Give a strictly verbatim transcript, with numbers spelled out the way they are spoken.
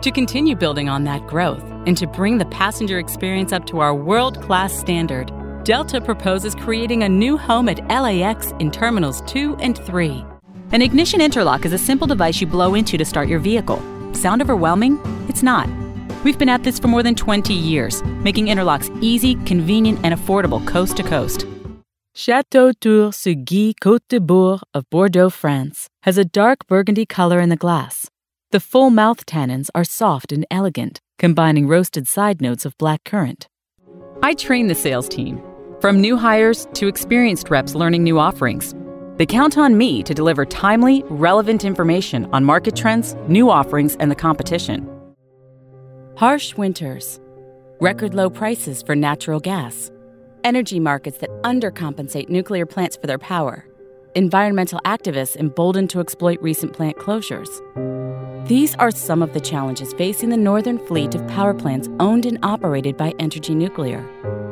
To continue building on that growth and to bring the passenger experience up to our world-class standard, Delta proposes creating a new home at L A X in Terminals two and three. An ignition interlock is a simple device you blow into to start your vehicle. Sound overwhelming? It's not. We've been at this for more than twenty years, making interlocks easy, convenient, and affordable coast to coast. Chateau Tour sur Guy Côte de Bourg of Bordeaux, France, has a dark burgundy color in the glass. The full mouth tannins are soft and elegant, combining roasted side notes of black currant. I train the sales team, from new hires to experienced reps learning new offerings. They count on me to deliver timely, relevant information on market trends, new offerings, and the competition. Harsh winters, record low prices for natural gas, energy markets that undercompensate nuclear plants for their power, environmental activists emboldened to exploit recent plant closures. These are some of the challenges facing the northern fleet of power plants owned and operated by Entergy Nuclear.